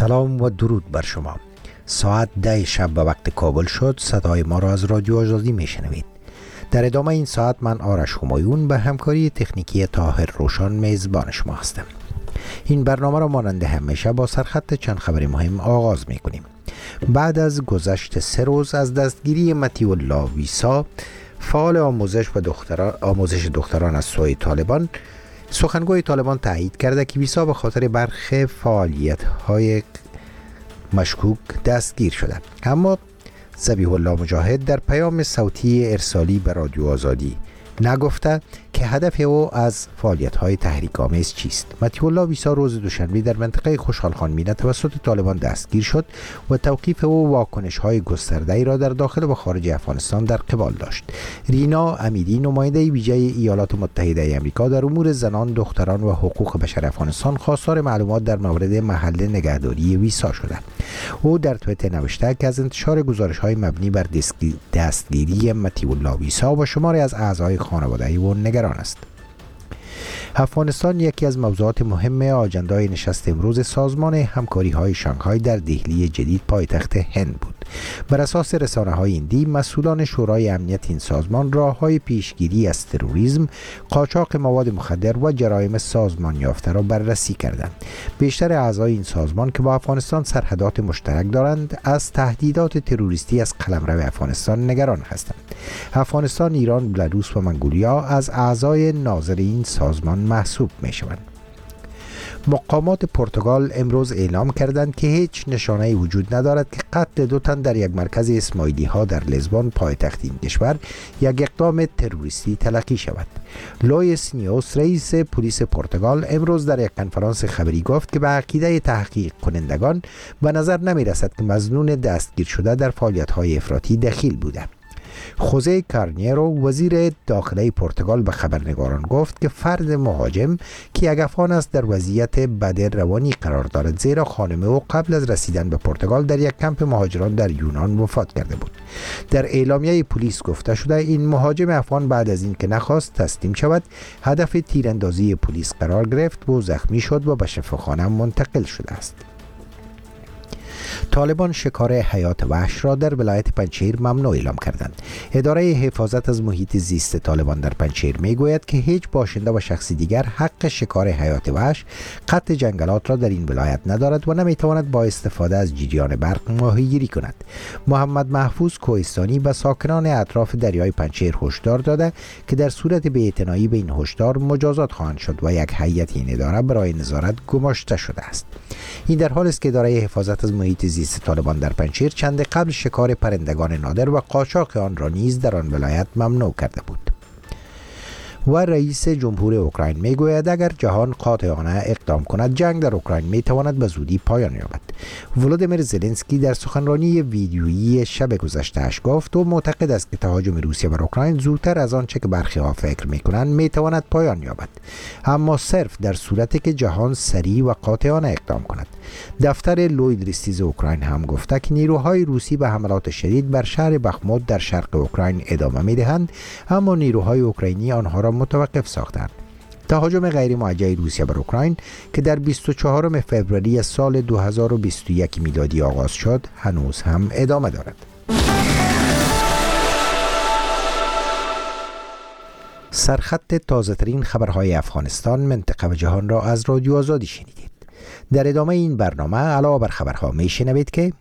سلام و درود بر شما. ساعت 10 شب به وقت کابل شد. صدای ما را از رادیو آزادی میشنوید. در ادامه این ساعت من آرش همایون به همکاری تکنیکی طاهر روشن میزبان شما هستم. این برنامه را مانند همیشه با سرخط چند خبر مهم آغاز میکنیم. بعد از گذشت 3 روز از دستگیری مطیع الله ویسا، فعال آموزش دختران از سوی طالبان، سخنگوی طالبان تایید کرده که ویسا به خاطر برخی فعالیت‌های مشکوک دستگیر شده. اما ذبیح الله مجاهد در پیام صوتی ارسالی به رادیو آزادی نگفته که هدف او از فعالیت‌های تحریک‌آمیز چیست. مطیع الله ویسا روز دوشنبه در منطقه خوشحال خان مینه توسط طالبان دستگیر شد و توقیف او واکنش‌های گسترده‌ای را در داخل و خارج افغانستان در قبال داشت. رینا امیری، نماینده ویژه ایالات متحده آمریکا در امور زنان، دختران و حقوق بشر افغانستان، خواستار معلومات در مورد محل نگهداری ویسا شده. او در توییتر نوشته که از انتشار گزارش‌های مبنی بر دستگیری مطیع الله ویسا و شماری از اعضای خانواده او نگران است. افغانستان یکی از موضوعات مهم آجندای نشست امروز سازمان همکاری‌های شانگهای در دهلی جدید پایتخت هند بود. بر اساس رسانه‌های هندی، مسئولان شورای امنیت این سازمان راه‌های پیشگیری از تروریسم، قاچاق مواد مخدر و جرایم سازمان یافته را بررسی کردند. بیشتر اعضای این سازمان که با افغانستان سرحدات مشترک دارند، از تهدیدات تروریستی از قلمرو افغانستان نگران هستند. افغانستان، ایران، بلاروس و منگولیا از اعضای ناظر این سازمان محسوب می‌شوند. مقامات پرتغال امروز اعلام کردند که هیچ نشانه‌ای وجود ندارد که قتل 2 تن در یک مرکز اسماعیلی‌ها در لیسبون پایتخت این کشور یک اقدام تروریستی تلقی شود. لوئیس نیوس، رئیس پلیس پرتغال، امروز در یک کنفرانس خبری گفت که به عقیده تحقیق کنندگان به نظر نمی‌رسد که مظنون دستگیر شده در فعالیت‌های افراطی دخیل بوده. خوزه کارنیرو، وزیر داخلی پرتغال، به خبرنگاران گفت که فرد مهاجم که یک افغان است در وضعیت بد روانی قرار دارد، زیرا خانم او قبل از رسیدن به پرتغال در یک کمپ مهاجران در یونان وفات کرده بود. در اعلامیه پلیس گفته شده این مهاجم افغان بعد از اینکه نخواست تسلیم شود، هدف تیراندازی پلیس قرار گرفت و زخمی شد و به شفاخانه منتقل شده است. طالبان شکار حیات وحش را در ولایت پنجشیر ممنوع اعلام کردند. اداره حفاظت از محیط زیست طالبان در پنجشیر میگوید که هیچ باشنده و شخصی دیگر حق شکار حیات وحش، قطع جنگلات را در این ولایت ندارد و نمیتواند با استفاده از جریان برق ماهیگیری کند. محمد محفوظ کوهستانی به ساکنان اطراف دریای پنجشیر هشدار داده که در صورت بی‌اعتنایی به این هشدار مجازات خواهند شد و یک هیئت این اداره برای نظارت گماشته شده است. این در حالی است که اداره حفاظت از محیط زیست طالبان در پنجشیر چند قبل شکار پرندگان نادر و قاچاق آن را نیز در آن ولایت ممنوع کرده بود. و رئیس جمهور اوکراین میگوید اگر جهان قاطعانه اقدام کند، جنگ در اوکراین میتواند به زودی پایان یابد. ولودیمیر زلنسکی در سخنرانی ویدیویی شب گذشته‌اش گفت و معتقد است که تهاجم روسیه بر اوکراین زودتر از آنچه که برخی ها فکر میکنند میتواند پایان یابد، اما صرف در صورتی که جهان سریع و قاطعانه اقدام کند. دفتر لوید ریستیز اوکراین هم گفته که نیروهای روسی به حملات شدید بر شهر بخموت در شرق اوکراین ادامه میدهند، اما نیروهای اوکراینی آنها را متوقف ساختند. تهاجم غیر موجه روسیه بر اوکراین که در 24 فوریه سال 2021 میلادی آغاز شد، هنوز هم ادامه دارد. سرخط تازه‌ترین خبرهای افغانستان، منطقه و جهان را از رادیو آزادی شنیدید. در ادامه این برنامه علاوه بر خبرها میشنوید که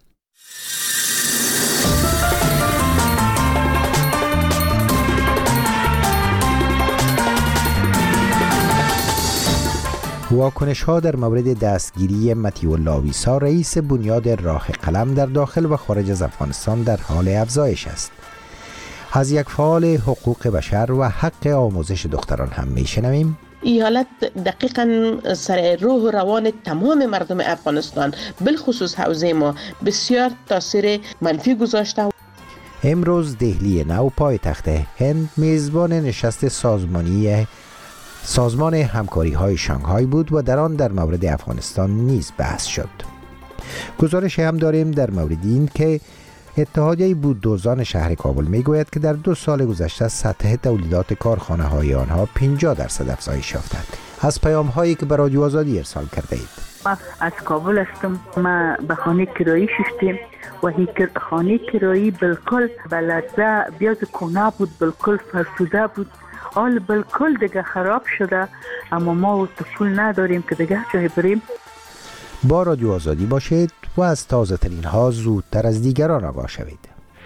واکنش ها در مورد دستگیری مطیع الله ویسا، رئیس بنیاد راه قلم، در داخل و خارج از افغانستان در حال افزایش است. از یک فعال حقوق بشر و حق آموزش دختران هم میشنویم. این حالت دقیقاً سر روح و روان تمام مردم افغانستان، بالخصوص حوزه ما، بسیار تاثیر منفی گذاشته. امروز دهلی نو، پایتخت هند، میزبان نشست سازمان همکاری های شانگهای بود و در آن در مورد افغانستان نیز بحث شد. گزارش هم داریم در مورد این که اتحادیه بوددوزان شهر کابل میگوید که در 2 سال گذشته سطح تولیدات کارخانه های آنها 50% افزایش یافته است. از پیام هایی که به رادیو آزادی ارسال کرده اید. ما از کابل هستم. ما به خانه کرایی شدیم و این خانه کرایی بالکل بلده بیاد کنه بود، بالکل فرسوده بود، حال بالکل دیگه خراب شده. اما ما پول نداریم که دیگه جای بریم. با رادیو آزادی باشید و از تازه ترین ها زودتر از دیگران آگاه شوید.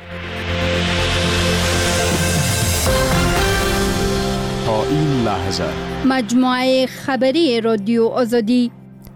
تا این لحظه مجموعه خبری رادیو آزادی.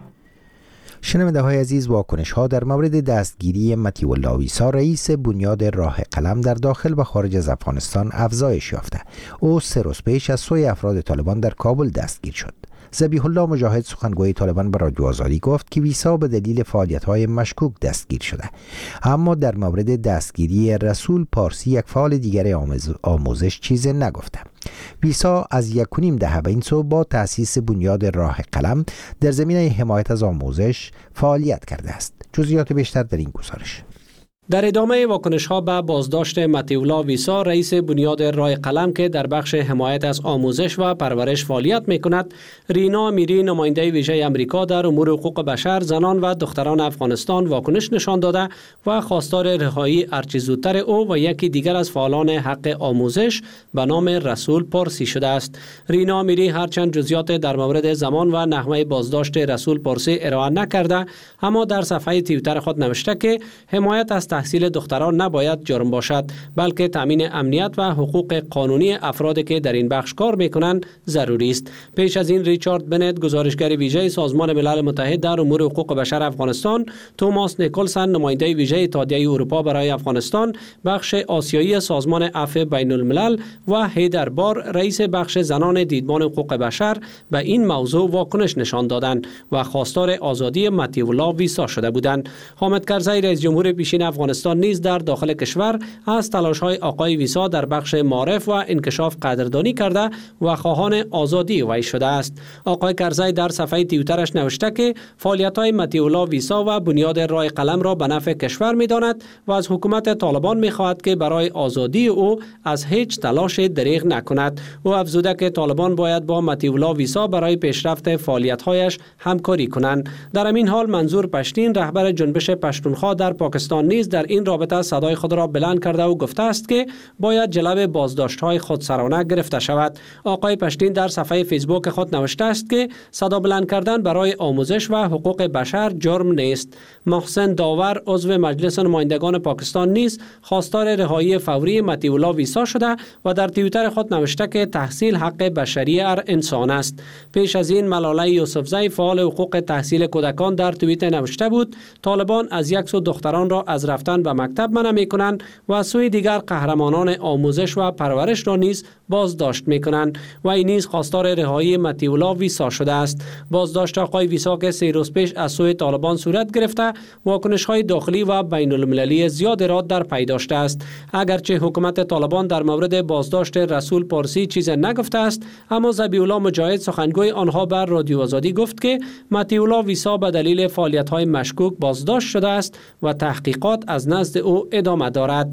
شنونده های عزیز، واکنش ها در مورد دستگیری مطیع الله ویسا رئیس بنیاد راه قلم در داخل و خارج از افغانستان افزایش یافته. او 3 روز پیش از سوی افراد طالبان در کابل دستگیر شد. ذبیح الله مجاهد سخنگوی طالبان به رادیو آزادی گفت که ویسا به دلیل فعالیت‌های مشکوک دستگیر شده، اما در مورد دستگیری رسول پارسی یک فعال دیگر آموزش چیزی نگفته. ویسا از 1.5 دهه به این سو با تأسیس بنیاد راه قلم در زمینه حمایت از آموزش فعالیت کرده است. جزئیات بیشتر در این گزارش. در ادامه واکنش‌ها به بازداشت مطیع الله ویسا رئیس بنیاد راه قلم که در بخش حمایت از آموزش و پرورش فعالیت می‌کند، رینا امیری نماینده ویژه آمریکا در امور حقوق بشر، زنان و دختران افغانستان واکنش نشان داده و خواستار رهایی هرچه زودتر او و یکی دیگر از فعالان حق آموزش به نام رسول پارسی شده است. رینا امیری هرچند جزئیات در مورد زمان و نحوه بازداشت رسول پارسی ارائه نکرده، اما در صفحه توییتر خود نوشته که حمایت از تحصیل دختران نباید جرم باشد، بلکه تامین امنیت و حقوق قانونی افرادی که در این بخش کار میکنند ضروری است. پیش از این ریچارد بنت گزارشگر ویژه سازمان ملل متحد در امور حقوق بشر افغانستان، توماس نیکلسن نماینده ویژه اتحادیه اروپا برای افغانستان بخش آسیایی سازمان عفو بین الملل و هیدر بار رئیس بخش زنان دیدبان حقوق بشر به این موضوع واکنش نشان دادند و خواستار آزادی مطیع الله ویسا شده بودند. حامد کرزی رئیس جمهور پیشین افغانستان نیز در داخل کشور از تلاش‌های آقای ویسا در بخش معارف و انکشاف قدردانی کرده و خواهان آزادی وی شده است. آقای کرزی در صفحه توییترش نوشته که فعالیت‌های مطیع الله ویسا و بنیاد راه قلم را به نفع کشور می‌داند و از حکومت طالبان می‌خواهد که برای آزادی او از هیچ تلاش دریغ نکند. او افزوده که طالبان باید با مطیع الله ویسا برای پیشرفت فعالیت‌هایش همکاری کنند. در همین حال منظور پشتین رهبر جنبش پشتونخوا در پاکستان نیز در این رابطه صدای خود را بلند کرده و گفته است که باید جلب بازداشت‌های خودسرانه گرفته شود. آقای پشتین در صفحه فیسبوک خود نوشته است که صدا بلند کردن برای آموزش و حقوق بشر جرم نیست. محسن داور عضو مجلس نمایندگان پاکستان نیز خواستار رهایی فوری مطیع الله ویسا شده و در توییتر خود نوشته که تحصیل حق بشری هر انسان است. پیش از این ملاله یوسفزی فعال حقوق تحصیل کودکان در توییت نوشته بود طالبان از یک سو دختران را از رفتن به مکتب منع می‌کنند و از سوی دیگر قهرمانان آموزش و پرورش را نیز بازداشت می‌کنند و این نیز خواستار رهایی مطیع الله ویسا شده است. بازداشت آقای ویسا که 3 روز پیش از سوی طالبان صورت گرفته، واکنش‌های داخلی و بین المللی زیاد را در پی داشته است. اگرچه حکومت طالبان در مورد بازداشت رسول پارسی چیز نگفته است، اما ذبیح الله مجاهد سخنگوی آنها بر رادیو آزادی گفت که مطیع الله ویسا به دلیل فعالیت‌های مشکوک بازداشت شده است و تحقیقات از نزد او ادامه دارد.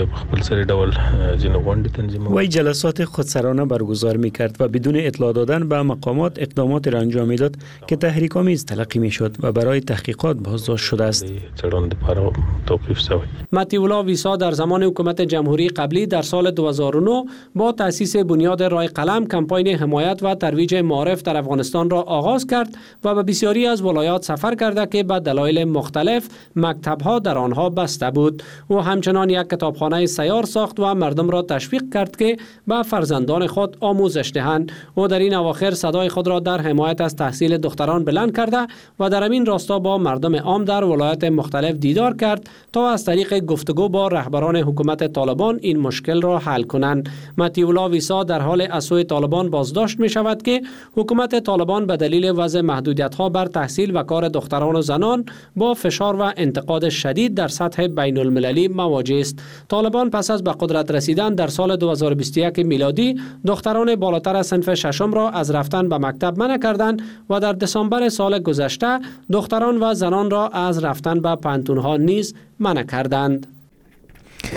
وی جلسات خودسرانه برگزار می‌کرد و بدون اطلاع دادن به مقامات اقدامات را انجام می‌داد که تحریک‌آمیز تلقی می‌شد و برای تحقیقات بازداشت شده است. مطیع الله ویسا در زمان حکومت جمهوری قبلی در سال 2009 با تأسیس بنیاد راه قلم کمپاین حمایت و ترویج معارف در افغانستان را آغاز کرد و به بسیاری از ولایات سفر کرده که به دلایل مختلف مکتب‌ها در آنها بسته بود. او همچنان یک کتابخانه سیار ساخت و مردم را تشویق کرد که به فرزندان خود آموزش دهند. او در این اواخر صدای خود را در حمایت از تحصیل دختران بلند کرده و در همین راستا با مردم عام در ولایات مختلف دیدار کرد تا از طریق گفتگو با رهبران حکومت طالبان این مشکل را حل کنند. مطیع الله ویسا در حال از سوی طالبان بازداشت می شود که حکومت طالبان به دلیل وضع محدودیت‌ها بر تحصیل و کار دختران و زنان با فشار و انتقاد شدید در سطح بین المللی مواجه است. طالبان پس از به قدرت رسیدن در سال 2021 میلادی دختران بالاتر از صنف ششم را از رفتن به مکتب منع کردند و در دسامبر سال گذشته دختران و زنان را از رفتن به پانتون‌ها نیز منع کردند.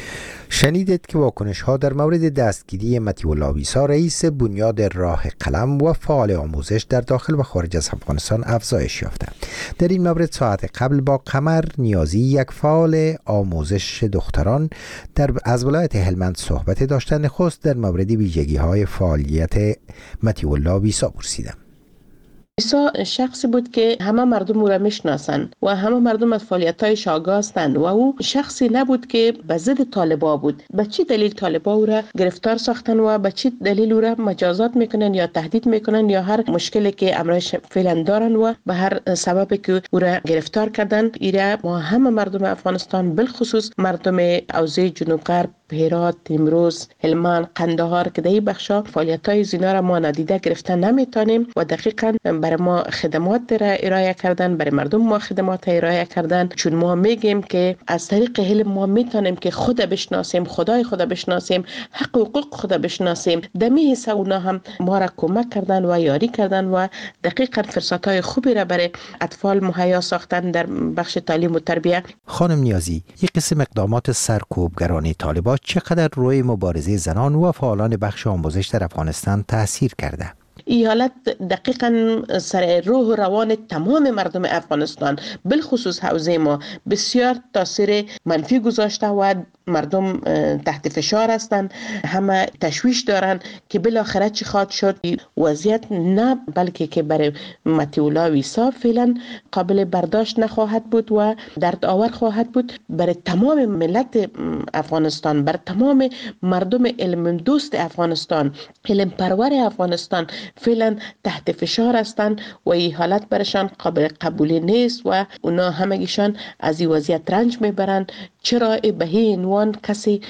شنیدید که واکنش ها در مورد دستگیری مطیع الله ویسا رئیس بنیاد راه قلم و فعال آموزش در داخل و خارج از افغانستان افزایش یافته. در این مورد ساعت قبل با قمر نیازی، یک فعال آموزش دختران از ولایت هلمند صحبت داشتن، نخست در مورد ویژگی های فعالیت مطیع الله ویسا پرسیدم. ویسا شخصی بود که همه مردم او را میشناسن و همه مردم از فعالیت‌هایش آگاه هستند و او شخصی نبود که به ضد طالبا بود. به چه دلیل طالبا او را گرفتار ساختن و به چه دلیل او را مجازات میکنن یا تهدید میکنن یا هر مشکلی که امرش فعلا دارن و به هر سببی که او را گرفتار کردن، ایره ما همه مردم افغانستان بالخصوص مردم حوزه جنوب غرب، هرات، نیمروز، هلمند، قندهار که در این بخشا فعالیت‌های زینا را ما نادیده گرفتن نمیتونیم و دقیقاً برای ما خدمات را ارائه کردن، برای مردم ما خدمات ارائه کردن، چون ما میگیم که از طریق علم ما میتونیم که خود بشناسیم، خدای خود بشناسیم، حق و حقوق خود بشناسیم. دمی حصه اونا هم ما را کمک کردن و یاری کردن و دقیقاً فرصت‌های خوبی را برای اطفال مهیا ساختن در بخش تعلیم و تربیت. خانم نیازی، یک قسم اقدامات سرکوبگران طالبان چقدر روی مبارزه زنان و فعالان بخش آموزش در افغانستان تأثیر کرده؟ این حالت دقیقاً سر روح و روان تمام مردم افغانستان بالخصوص حوزه ما بسیار تاثیر منفی گذاشته و مردم تحت فشار هستند، همه تشویش دارن که بالاخره چی خواهد شد. وضعیت نه بلکه که برای مطیع الله ویسا فعلا قابل برداشت نخواهد بود و درد آور خواهد بود برای تمام ملت افغانستان، برای تمام مردم علم دوست افغانستان، علم پرور افغانستان فعلا تحت فشار هستند و این حالت برشان قابل قبول نیست و اونا همگیشان از این وضعیت رنج میبرند. چرا به این عنوان کسی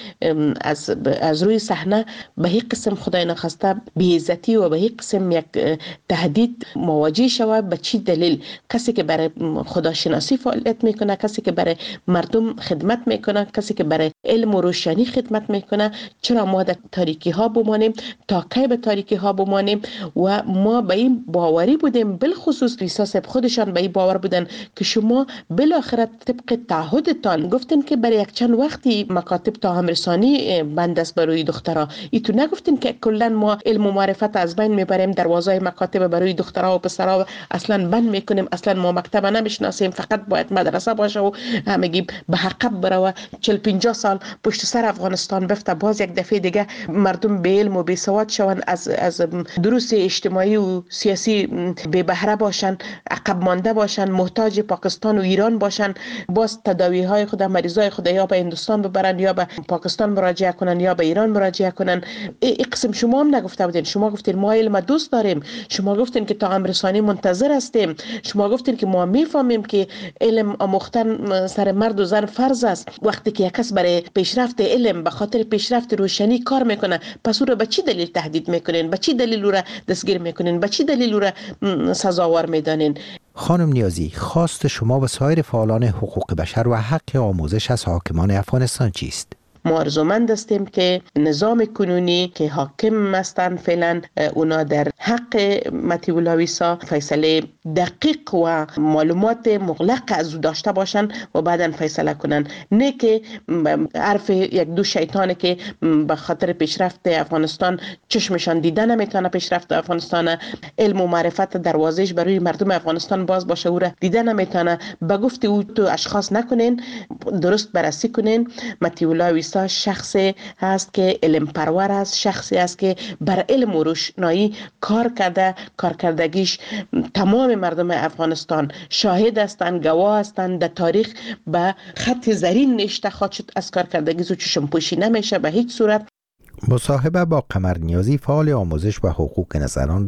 از روی صحنه به این قسم خدای نخواسته بی‌عزتی و به این قسم یک تهدید مواجه شود؟ به چی دلیل؟ کسی که برای خداشناسی فعالیت میکنه، کسی که برای مردم خدمت میکنه، کسی که برای علم و روشنی خدمت میکنه، چرا ما در تاریکی ها بمانیم؟ تا کی به تاریکی ها بمانیم؟ و ما به این باوری بودیم، بالخصوص ویسا صاحب خودشان به این باور بودن که شما بالاخره طبق تعهدتان گفتین که برای یک چند وقتی مکاتب تاهم رسانی بند است برای دخترها. ایتو نگفتین که کلا ما علم و معرفت از بین میبریم، دروازه مکاتب برای دخترها و پسرها اصلا بند میکنیم، اصلا ما مکتب نمیشناسیم، فقط باید مدرسه باشه و همگی به حقب بره و 40-50 سال پشت سر افغانستان بفته، باز یک دفعه دیگه مردم به علم و بی سواد شون، از دروس اجتماعی و سیاسی بی بهره باشن، عقب مانده باشن، محتاج پاکستان و ایران باشن، باز تداوی های خود، مریضای خود یا به هندوستان ببرن یا به پاکستان مراجعه کنن یا به ایران مراجعه کنن. این قسم شما هم نگفته بودین. شما گفتین ما علم دوست داریم، شما گفتین که تاهم رسانی منتظر هستیم، شما گفتین که ما میفهمیم که علم آموختن سر مرد و زن فرض است. وقتی که یک کس برای پیشرفت علم به خاطر پیشرفت روشنی کار میکنه، پس او را به چی دلیل تهدید میکنین؟ به چی دلیل او را دستگیر میکنین؟ به چی دلیل او را سزاوار میدانین؟ خانم نیازی، خواست شما و سایر فعالان حقوق بشر و حق آموزش از حاکمان افغانستان چیست؟ ما آرزومند هستیم که نظام کنونی که حاکم هستند فعلا اونا در حق مطیع الله ویسا فیصله دقیق و معلومات مغلق از او داشته باشن و بعداً فیصله کنن، نه که حرف یک دو شیطانی که به خاطر پیشرفت افغانستان چشمشان دیده نمیتونه پیشرفت افغانستان، علم و معرفت دروازهش برای مردم افغانستان باز باشه او را دیده نمیتونه. به گفت او تو اشخاص نکنین، درست بررسی کنین. مطیع الله ویسا شخصی هست که علم پرور است، شخصی است که بر علم و روشنایی کار کرده، کارکردگیش تمام مردم افغانستان شاهد هستند، گواه هستند. در تاریخ به خط زرین نوشته خواهد شد از کارکردگی و چشم پوشی نمیشه به هیچ صورت. مصاحبه با قمر نیازی، فعال آموزش و حقوق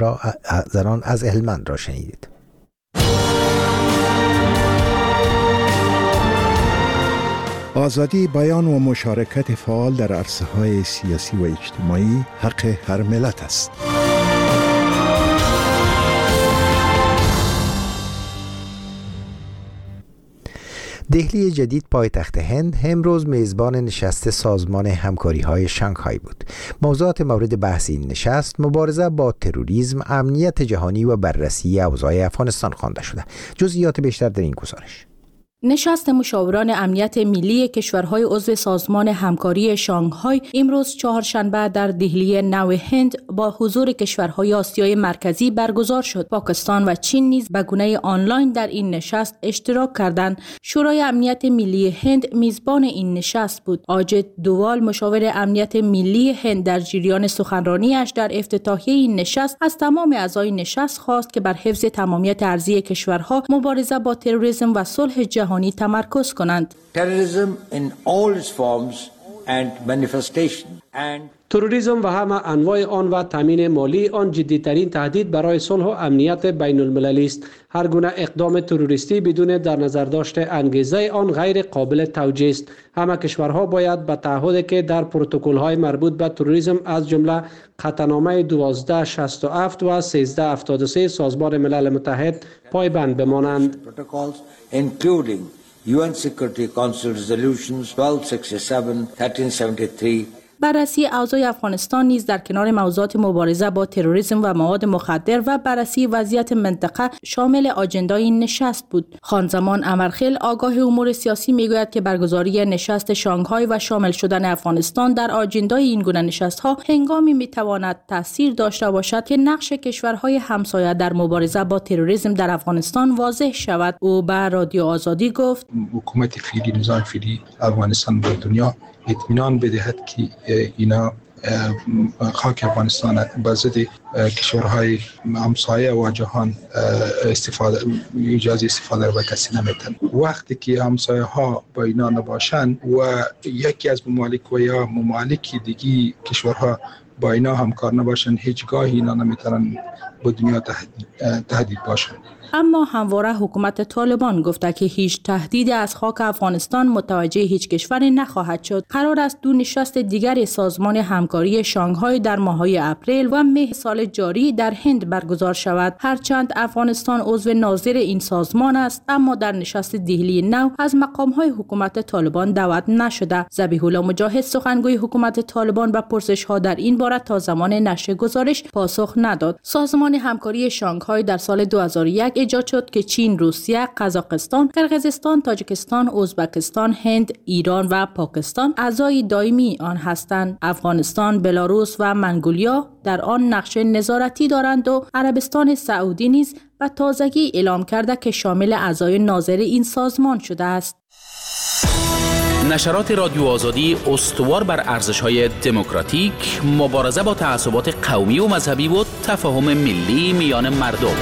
زنان از هلمند را شنیدید. آزادی بیان و مشارکت فعال در عرصه‌های سیاسی و اجتماعی حق هر ملت است. دهلی جدید پایتخت هند امروز میزبان نشست سازمان همکاری‌های شانگهای بود. موضوعات مورد بحث این نشست مبارزه با تروریسم، امنیت جهانی و بررسی اوضاع افغانستان خوانده شده. جزئیات بیشتر در این گزارش. نشست مشاوران امنیت ملی کشورهای عضو سازمان همکاری شانگهای امروز چهارشنبه در دهلی نو هند با حضور کشورهای آسیای مرکزی برگزار شد. پاکستان و چین نیز به گونه آنلاین در این نشست اشتراک کردند. شورای امنیت ملی هند میزبان این نشست بود. آجت دووال مشاور امنیت ملی هند در جریان سخنرانیش در افتتاحیه این نشست از تمام اعضای نشست خواست که بر حفظ تمامیت ارضی کشورها، مبارزه با تروریسم و صلح جهانی تمرکز کنند. تروریسم و همه انواع آن و تامین مالی آن جدیترین تهدید برای صلح و امنیت بین المللی است. هر گونه اقدام تروریستی بدون در نظر داشت انگیزه آن غیر قابل توجیه است. همه کشورها باید به تعهدی که در پروتکل‌های مربوط به تروریسم از جمله قطعنامه 1267 و 1373 سازمان ملل متحد پایبند بمانند. UN Security Council Resolutions 1267, 1373. بررسی اوضاع افغانستان نیز در کنار موضوعات مبارزه با تروریسم و مواد مخدر و بررسی وضعیت منطقه شامل آجندای این نشست بود. خانزمان امرخیل آگاه امور سیاسی میگوید که برگزاری نشست شانگهای و شامل شدن افغانستان در آجندای این گونه نشست‌ها هنگامی میتواند تاثیر داشته باشد که نقش کشورهای همسایه در مبارزه با تروریسم در افغانستان واضح شود. او به رادیو آزادی گفت: حکومت فعلی، نظام فعلی افغانستان به دنیا اطمینان بدهد که اینا خاک افغانستان به ضد کشورهای همسایه و جهان اجازه استفاده را به کسی نمیدن. وقتی که همسایه ها با اینا نباشند و یکی از ممالک و یا ممالک دیگی کشورها با اینا همکار نباشند، هیچگاه اینا نمیتونن به دنیا تهدید باشند. اما همواره حکومت طالبان گفته که هیچ تهدیدی از خاک افغانستان متوجه هیچ کشوری نخواهد شد. قرار است دو نشست دیگر سازمان همکاری شانگهای در ماه‌های اپریل و مه سال جاری در هند برگزار شود. هرچند افغانستان عضو ناظر این سازمان است، اما در نشست دهلی نو از مقام‌های حکومت طالبان دعوت نشده. ذبیح الله مجاهد سخنگوی حکومت طالبان به پرسش‌ها در این باره تا زمان نشر گزارش پاسخ نداد. سازمان همکاری شانگهای در سال 2001 ایجاد شد که چین، روسیه، قزاقستان، قرقیزستان، تاجیکستان، ازبکستان، هند، ایران و پاکستان اعضای دائمی آن هستند. افغانستان، بلاروس و منگولیا در آن نقش نظارتی دارند و عربستان سعودی نیز به تازگی اعلام کرده که شامل اعضای ناظر این سازمان شده است. نشرات رادیو آزادی استوار بر ارزش‌های دموکراتیک، مبارزه با تعصبات قومی و مذهبی و تفاهم ملی میان مردم.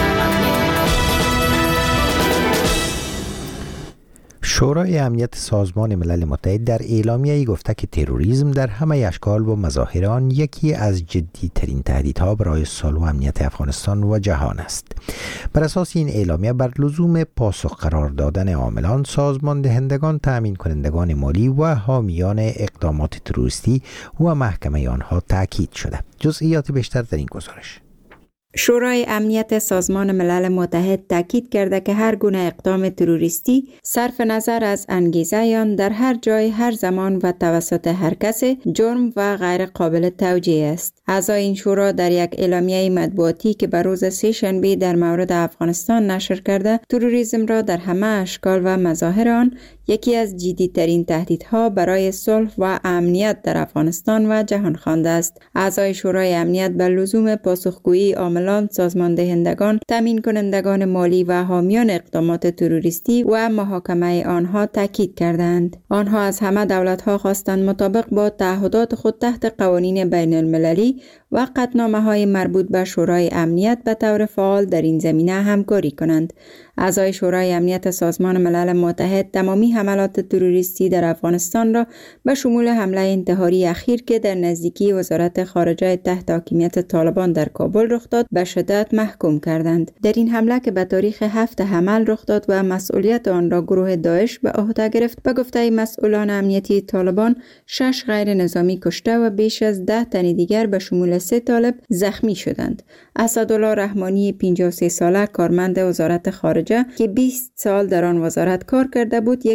شورای امنیت سازمان ملل متحد در اعلامیه‌ای گفته که تروریسم در همه اشکال و مظاهر آن یکی از جدی‌ترین تهدیدها برای صلح و امنیت افغانستان و جهان است. بر اساس این اعلامیه بر لزوم پاسخ قرار دادن عاملان، سازمان دهندگان، تأمین کنندگان مالی و حامیان اقدامات تروریستی و محکمه آنها تاکید شده. جزئیات بیشتر در این گزارش. شورای امنیت سازمان ملل متحد تاکید کرده که هر گونه اقدام تروریستی صرف نظر از انگیزه آن در هر جای، هر زمان و توسط هر کس جرم و غیر قابل توجیه است. اعضای این شورا در یک اعلامیه مطبوعاتی که بر روز سه‌شنبه در مورد افغانستان نشر کرده، تروریسم را در همه اشکال و مظاهر آن یکی از جدی‌ترین تهدیدها برای صلح و امنیت در افغانستان و جهان خوانده است. اعضای شورای امنیت به لزوم پاسخگویی عاملان، سازمان دهندگان، تامین کنندگان مالی و حامیان اقدامات تروریستی و محاکمه آنها تاکید کردند. آنها از همه دولت‌ها خواستند مطابق با تعهدات خود تحت قوانین بین المللی و قطعنامه‌های مربوط به شورای امنیت به طور فعال در این زمینه همکاری کنند. اعضای شورای امنیت سازمان ملل متحد تمامی حملات تروریستی در افغانستان را به شمول حمله انتحاری اخیر که در نزدیکی وزارت خارجه تحت حاکمیت طالبان در کابل رخ داد به شدت محکوم کردند. در این حمله که به تاریخ 7 حمل رخ داد و مسئولیت آن را گروه داعش به عهده گرفت، به گفته مسئولان امنیتی طالبان 6 غیر نظامی کشته و بیش از 10 تن دیگر به شمول 3 طالب زخمی شدند. اسدالله رحمانی 53 ساله کارمند وزارت خارجه که 20 سال در آن وزارت کار کرده بود، یکی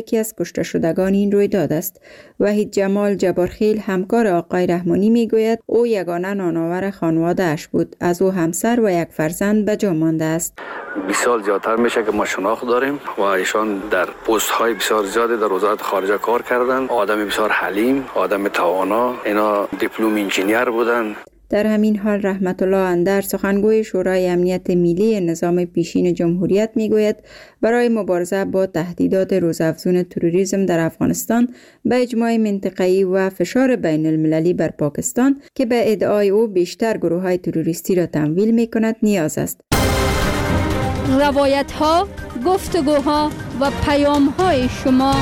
یکی از کشته شدگان این رویداد است. وحید جمال جبارخیل همکار آقای رحمانی میگوید او یگانه نانآور خانواده اش بود. از او همسر و یک فرزند به جا مانده است. 20 سال زیادتر میشه که ما شناخت داریم و ایشان در پست های بسیار زیادی در وزارت خارجه کار کردند. آدم بسیار حلیم، آدم توانا، اینا دیپلم انجینیر بودند. در همین حال رحمت الله اندر سخنگوی شورای امنیت ملی نظام پیشین جمهوریت میگوید برای مبارزه با تهدیدات روزافزون تروریسم در افغانستان به اجماع منطقه‌ای و فشار بین المللی بر پاکستان که به ادعای او بیشتر گروه‌های تروریستی را تمویل می‌کند نیاز است. روایت‌ها، گفتگوها و پیام‌های شما.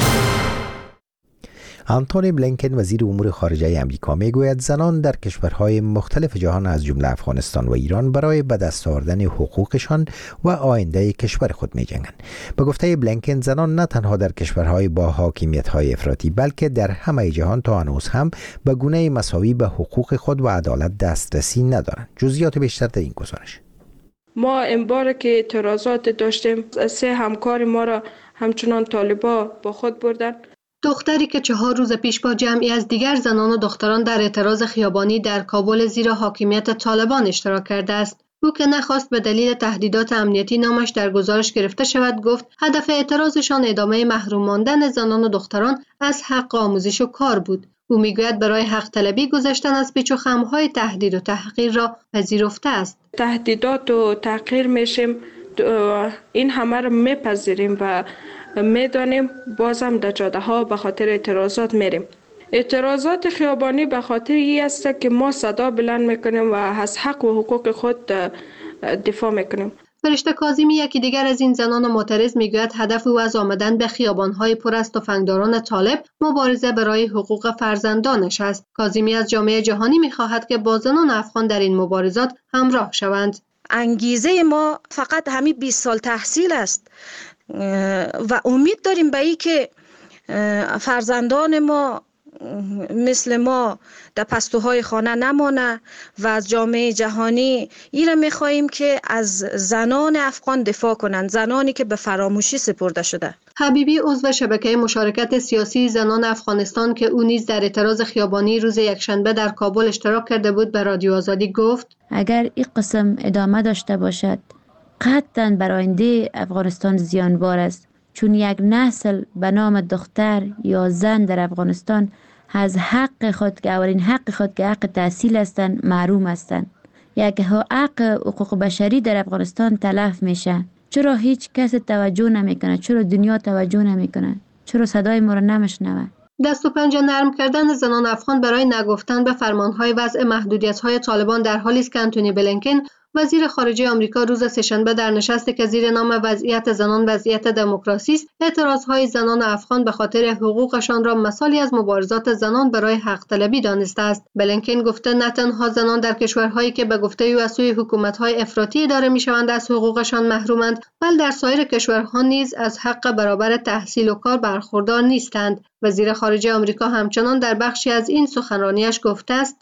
آنتونی بلینکن وزیر امور خارجه آمریکا میگوید زنان در کشورهای مختلف جهان از جمله افغانستان و ایران برای به دست آوردن حقوقشان و آینده کشور خود می‌جنگند. به گفته بلینکن زنان نه تنها در کشورهای با حاکمیت‌های افراطی بلکه در همه جهان تا هنوز هم به گونه مساوی به حقوق خود و عدالت دسترسی ندارند. جزئیات بیشتر در این گزارش. ما این بار که اعتراضات داشتیم 3 همکار ما را همچنان طالبا با خود بردن. دختری که 4 روز پیش با جمعی از دیگر زنان و دختران در اعتراض خیابانی در کابل زیر حاکمیت طالبان اشتراک کرده است. او که نخواست به دلیل تهدیدات امنیتی نامش در گزارش گرفته شود گفت هدف اعتراضشان ادامه محروم ماندن زنان و دختران از حق آموزش و کار بود. او میگوید برای حق طلبی گذشتن از پیچ و خم‌های تهدید و تحقیر را پذیرفته است. تهدیدات و تحقیر میشیم، این همه را میپذیریم و میدانیم، بازم در جاده ها به خاطر اعتراضات میریم. اعتراضات خیابانی به خاطر این است که ما صدا بلند میکنیم و از حق و حقوق خود دفاع میکنیم. فرشته کاظمی یکی دیگر از این زنان معترض میگوید هدف او از آمدن به خیابان‌های پر از تفنگداران طالب مبارزه برای حقوق فرزندانش است. کاظمی از جامعه جهانی میخواهد که با زنان افغان در این مبارزات همراه شوند. انگیزه ما فقط همین 20 سال تحصیل است و امید داریم به این که فرزندان ما مثل ما در پستوهای خانه نمانه و از جامعه جهانی این را می‌خواهیم که از زنان افغان دفاع کنند، زنانی که به فراموشی سپرده شده. حبیبی عضو شبکه مشارکت سیاسی زنان افغانستان که او نیز در اعتراض خیابانی روز یکشنبه در کابل اشتراک کرده بود به رادیو آزادی گفت اگر این قسم ادامه داشته باشد قطعاً بر آینده افغانستان زیانبار است، چون یک نسل به نام دختر یا زن در افغانستان از حق خود که اولین حق خود که حق تحصیل هستند محروم هستند. یک حق حقوق بشری در افغانستان تلف میشه. چرا هیچ کس توجه نمیکنه؟ چرا دنیا توجه نمیکنه؟ چرا صدای ما را نمیشنوه؟ دست و پنجه نرم کردن زنان افغان برای نگفتن به فرمانهای وضع محدودیت‌های طالبان در حالی است که آنتونی بلینکن وزیر خارجه آمریکا روز سه‌شنبه در نشستی که زیر نام وضعیت زنان وضعیت دموکراسی است اعتراضهای زنان افغان به خاطر حقوقشان را مثالی از مبارزات زنان برای حق طلبی دانسته است. بلینکن گفته نه تنها زنان در کشورهایی که به گفته او از سوی حکومت‌های افراطی اداره می‌شوند از حقوقشان محرومند، بلکه در سایر کشورها نیز از حق برابر تحصیل و کار برخوردار نیستند. وزیر خارجه آمریکا همچنان در بخشی از این سخنرانیش گفته است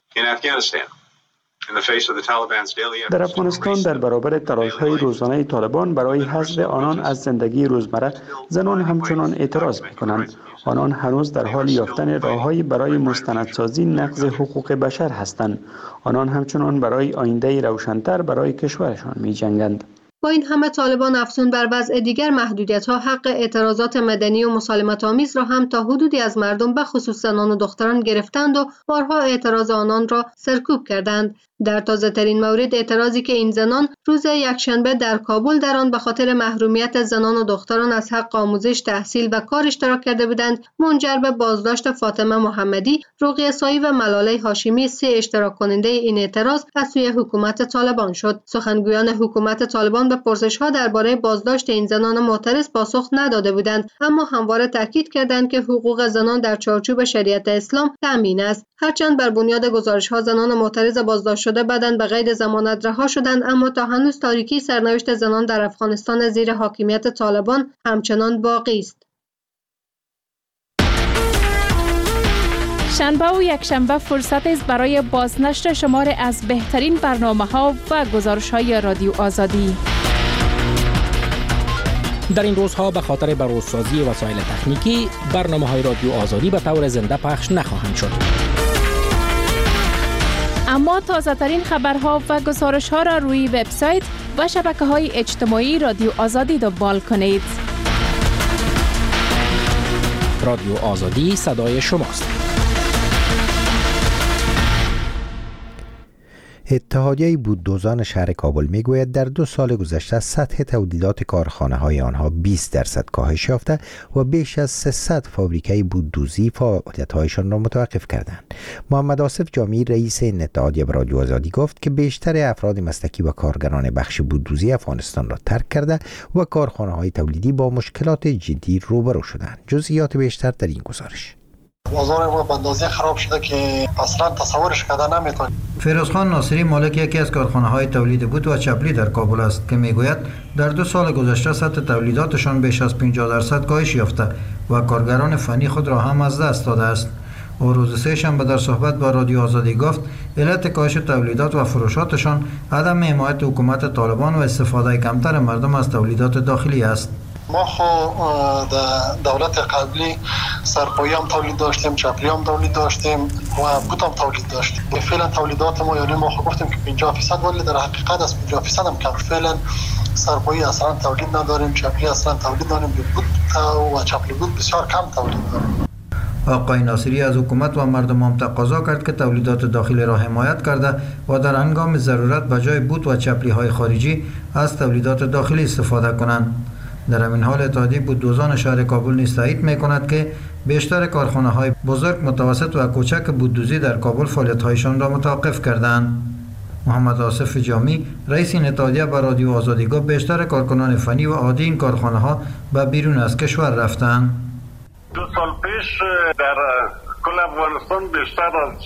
در افغانستان در برابر تلاش‌های روزانه طالبان برای حذف آنان از زندگی روزمره زنان همچنان اعتراض می‌کنند. آنان هنوز در حال یافتن راه‌هایی برای مستندسازی نقض حقوق بشر هستند. آنان همچنان برای آینده روشن‌تر برای کشورشان می‌جنگند. با این همه طالبان افزون بر وضع دیگر محدودیت‌ها حق اعتراضات مدنی و مسالمت آمیز را هم تا حدودی از مردم به خصوص زنان و دختران گرفتند و بارها اعتراض آنان را سرکوب کردند. در تازه‌ترین مورد اعتراضی که این زنان روز یکشنبه در کابل در آن به خاطر محرومیت زنان و دختران از حق آموزش، تحصیل و کار اشتراک کرده بودند، منجر به بازداشت فاطمه محمدی، رقیه سایی و ملاله هاشمی 3 اشتراک کننده این اعتراض از سوی حکومت طالبان شد. سخنگویان حکومت طالبان به پرسش‌ها درباره بازداشت این زنان معترض پاسخ نداده بودند، اما همواره تاکید کردند که حقوق زنان در چارچوب شریعت اسلام تامین است. هرچند بر بنیاد گزارش‌ها زنان معترض بازداشت شده بعداً به قید ضمانت رها شدند، اما تا هنوز تاریکی سرنوشت زنان در افغانستان زیر حاکمیت طالبان همچنان باقی است. شنبه و یکشنبه فرصت است برای بازنشر شماری از بهترین برنامه‌ها و گزارش‌های رادیو آزادی. در این روزها به خاطر بروزسازی وسایل تکنیکی برنامه‌های رادیو آزادی به طور زنده پخش نخواهند شد. اما تازه ترین خبرها و گزارش ها را روی وبسایت و شبکه‌های اجتماعی رادیو آزادی دنبال کنید. رادیو آزادی صدای شماست. اتحادیه بوددوزان شهر کابل میگوید در 2 سال گذشته سطح تولیدات کارخانه های آنها 20% کاهش یافته و بیش از 300 فابریکه بوددوزی فعالیت‌هایشان را متوقف کردند. محمد آصف جامی رئیس این اتحادیه به رادیو آزادی گفت که بیشتر افراد مسلکی و کارگران بخش بوددوزی افغانستان را ترک کرده و کارخانه های تولیدی با مشکلات جدی روبرو شدند. جزئیات بیشتر در این گزارش. بازار ما به اندازه خراب شده که اصلا تصورش کردن نمیتونیم. فیروزخان ناصری مالک یکی از کارخانه‌های تولید بود و چپلی در کابل است که میگوید در 2 سال گذشته سطح تولیداتشان بیش از 50% کاهش یافته و کارگران فنی خود را هم از دست داده است. او روز سه‌شنبه در صحبت با رادیو آزادی گفت علت کاهش تولیدات و فروشاتشان عدم حمایت حکومت طالبان و استفاده کمتر مردم از تولیدات داخلی است. ما خو دولت قبلی سرپایی هم تولید داشتیم، چپلی هم تولید داشتیم و بوت هم تولید داشتیم. فعلا تولیدات ما یعنی ما خو گفتیم که 50% ولی در حقیقت از 50% هم کم. فعلا سرپایی اصلا تولید نداریم، چپلی اصلا تولید نداریم، بوت و چپلی بوت بسیار کم تولید داریم. آقای ناصری از حکومت و مردم هم تقاضا کرد که تولیدات داخلی را حمایت کرده و در هنگام ضرورت به جای بوت و چپلی های خارجی از تولیدات داخلی استفاده کنند. در همین حال اتحادیه بوددوزان شهر کابل نیز تایید می‌کند که بیشتر کارخانه‌های بزرگ، متوسط و کوچک بوددوزی در کابل فعالیت‌هایشان را متوقف کردند. محمد آصف جامی رئیس این اتحادیه به رادیو آزادی گفت بیشتر کارکنان فنی و عادی این کارخانه‌ها به بیرون از کشور رفتند. 2 سال پیش در کل افغانستان بیشتر از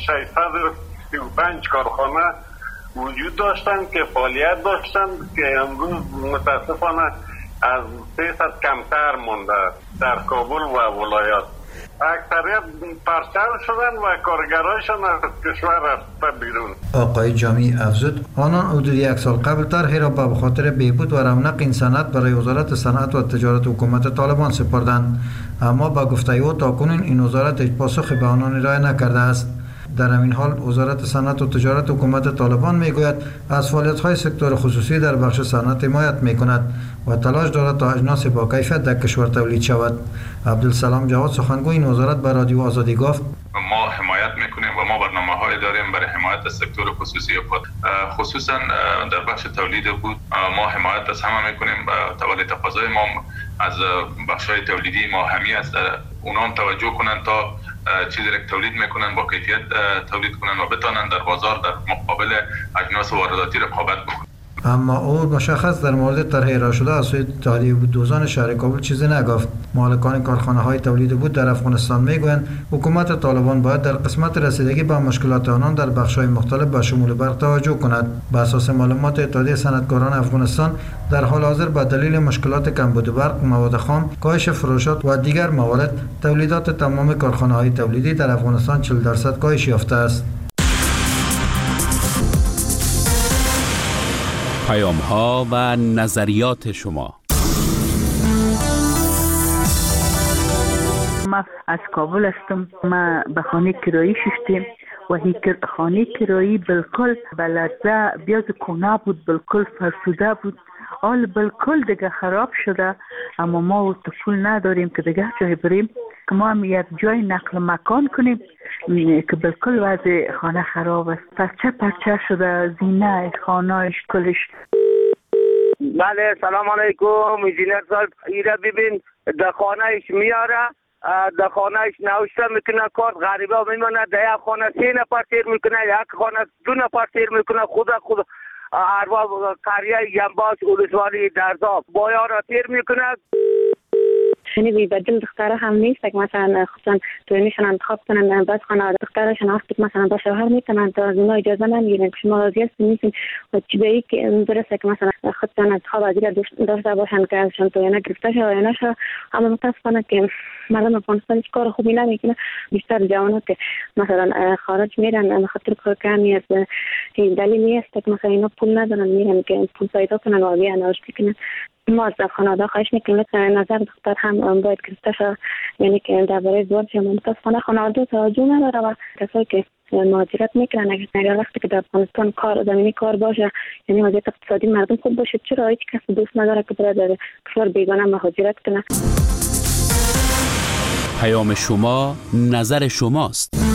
635 کارخانه وجود داشتند که فعالیت داشتند که امروز متاسفانه از 300 کمتر مونده در کابل و ولایات. اکثریت پرچم شدن و کارگرایشان از کشور رفته بیرون. آقای جامی افزود آنان حدود 1 سال قبل طرحی را به خاطر بهبود و رونق این صنعت برای وزارت صنعت و تجارت حکومت طالبان سپردند، اما با گفته او تاکنون این وزارت هیچ پاسخی به آنان ارائه نکرده است. در همین حال وزارت صنعت و تجارت حکومت طالبان میگوید از فعالیت‌های سکتور خصوصی در بخش صنعت حمایت میکند و تلاش دارد تا اجناس با کیفیت در کشور تولید شود. عبدالسلام جواد سخنگوی این وزارت به رادیو آزادی گفت ما حمایت میکنیم و ما برنامه‌های داریم برای حمایت از سکتور خصوصی خود، خصوصا در بخش تولید بود. ما حمایت از همه میکنیم و تولی تقاضای ما از بخش‌های تولیدی ما همی است اونام توجه کنند تا چیزی را تولید میکنن با کیفیت تولید کنن و بتانن در بازار در مقابل اجناس وارداتی رقابت بکنن. اما او مشخص در مورد طرح ارائه شده از سوی اتحادیه بوددوزان شهر کابل چیزی نگفت. مالکان کارخانه‌های تولید بود در افغانستان میگویند حکومت طالبان باید در قسمت رسیدگی به مشکلات آنان در بخش‌های مختلف به شمول برق توجه کند. بر اساس معلومات اتحادیه صنعتکاران افغانستان در حال حاضر به دلیل مشکلات کمبود برق، مواد خام، کاهش فروشات و دیگر موارد تولیدات تمام کارخانه‌های تولیدی در افغانستان 40% کاهش یافته است. پیام‌ها و نظریات شما. ما از کابل هستم. ما به خانه کرایی شدیم و هی خانه کرایی بالکل بلده بیاز کنا بود، بالکل فرسوده بود، حال بالکل دیگه خراب شده. اما ما پول نداریم که دیگه جای بریم که ما هم یک جای نقل مکان کنیم که بالکل وضع خانه خراب است. پرچه شده، زینه خانهش کلش. بله سلام علیکم انجینر صاحب. ایره ببین در خانهش میاره، در خانهش نوشته میکنه کارت غریبه میمونه، در یک خانه 3 نفر تیر میکنه، یک خانه 2 نفر تیر میکنه. خدا ارباب قریه ینباش ولسوالی درزاب بایا را تیر میکنه. یعنی بی‌بدل دختره هم نیست که مثلا خصوصا تویمیشون انتخاب کنن، بس خانواده دخترشون هست مثلا با شوهر میتونن تا از اونا اجازه نمیگیرن که شما راضی هستین نیستین و چی به این که درسته که مثلا خودشون انتخاب از این داشته باشن که ازشون توینا گرفته شه یا نشه. اما متاسفانه که مردم افغانستان هیچ کار خوبی نمیکنه. بیشتر جوانات که مثلا خارج میرن خاطر کار کمی از دلیلی است که مثلا اینا پول ندارن میرن که پول پیدا کنن و بیان نوشتی کنن. ما از خانواده خواهش میکنیم نظر دختر هم باید گرفته شد، یعنی که درباره ازدواج هم متاسفانه خانواده توجه نداره و کسایی که مهاجرت میکنن اگر وقتی که در افغانستان کار زمینی کار باشه، یعنی وضعیت اقتصادی مردم خوب باشه، چرا هیچ کس دوست نداره که برای در کشور بیگانه مهاجرت کنه. پیام شما نظر شماست.